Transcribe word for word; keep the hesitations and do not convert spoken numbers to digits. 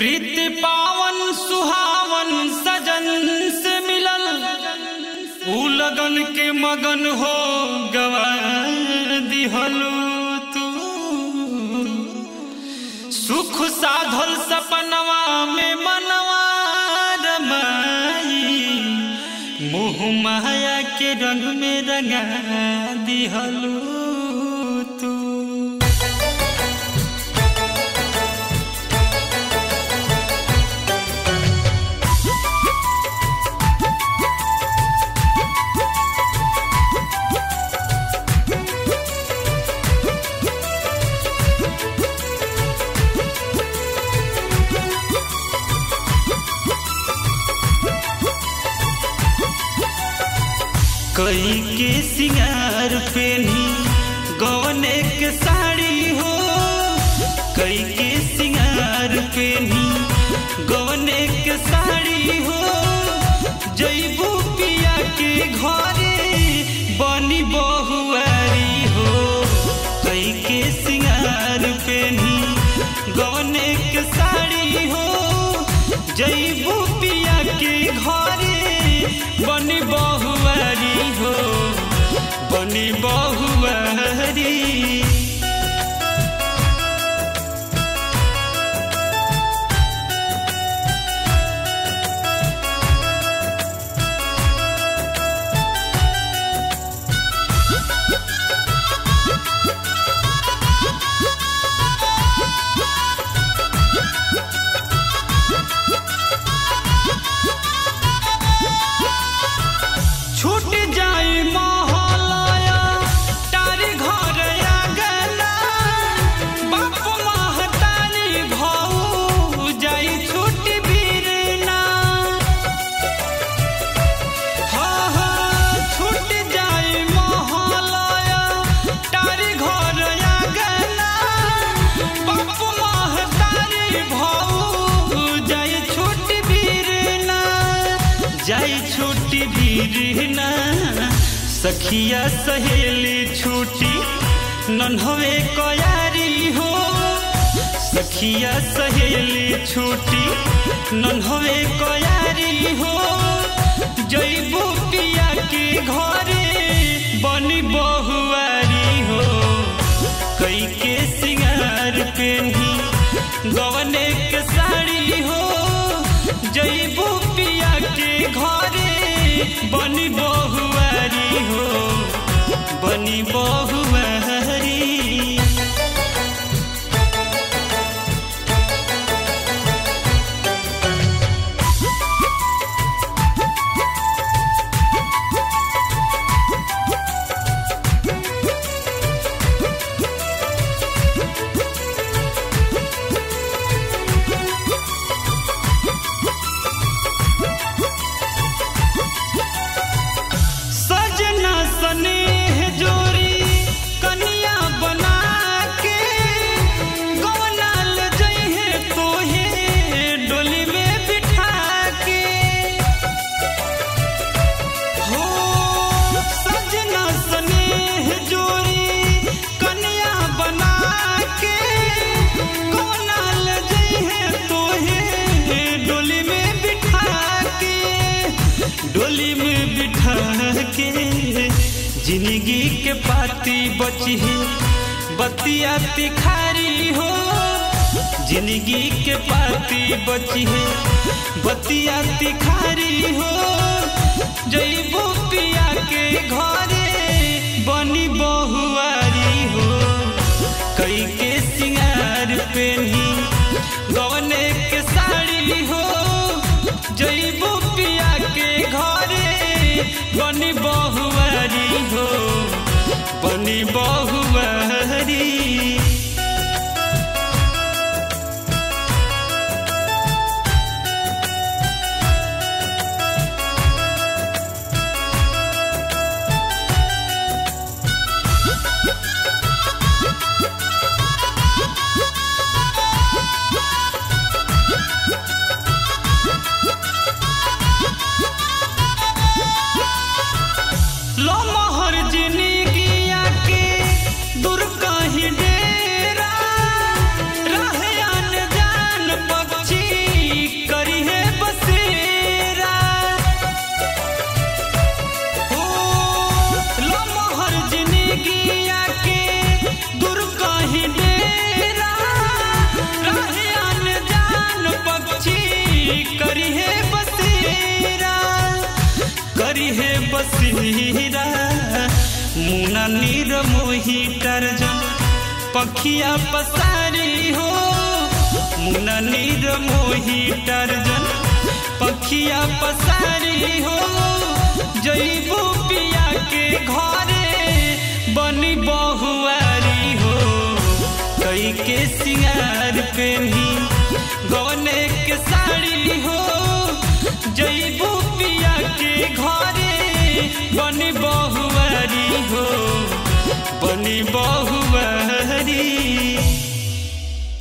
प्रीति पावन सुहावन सजन से मिलल ऊ लगन के मगन हो गवा दिहलू तू। सुख साधल सपनवा में मनवा रमाई मोह माया के रंग में रंगा दिहलू तू। कई के सिंगार पेनी गवने के साड़ी हो, कई के सिंगार पेनी गवने के साड़ी हो। जइबू पिया के घरे बनी बहुआरी हो, कई के सिंगार पेनी गवने के साड़ी हो। जइबू पिया के घरे बनी बहुआरी हो, बनी बहुआरी। छूट जाई महलाया तारी घर आंगना, बाप महतारी भाऊ जाई छूट बीरना। हाँ हाँ छूट जाई महलाया तारी घर आंगना, बाप महतारी भाऊ जाई छूट बीरना, जाई छूट बीरना। सखिया सहेली छूटी नन्हवे कयारी हो, सखिया सहेली छूटी नन्हवे कयारी हो। जइबू पिया के घरे बनी बहुआरी हो, कई के सिंगार पेनी गवने के साड़ी हो। जइबू पिया के घरे बनी बहुआरी हो, बनी बहुआरी। स्नेह जोरी कनिया बना के गवना ले जइहे तोहे डोली में बिठा के हो। सजना स्नेह जोरी कनिया बना के गवना ले जइहे तोहे डोली में बिठा के, डोली में बिठा के। जिंदगी के पाती बची है बतिया तिखारी हो, जिंदगी के पाती बची है बतिया तिखारी हो। जइबू पिया के घरे बनी बहुआरी हो, कई के सिंगार पेनी गवने के साड़ी हो। जइबू पिया के घरे बनी बहुआरी हो, बनी बहुआरी। लो मोहर जिंदगिया के बसीरा मुना नीर मोही टर्जन पखिया पसारी हो मुना नीर मोही टर्जन पखिया पसारी हो जईबू पिया के घरे बनी बहुआरी हो कई के सिंगार पेनी गौने के साड़ी हो जईबू पिया के घरे बनी बहुआरी हो बनी बहु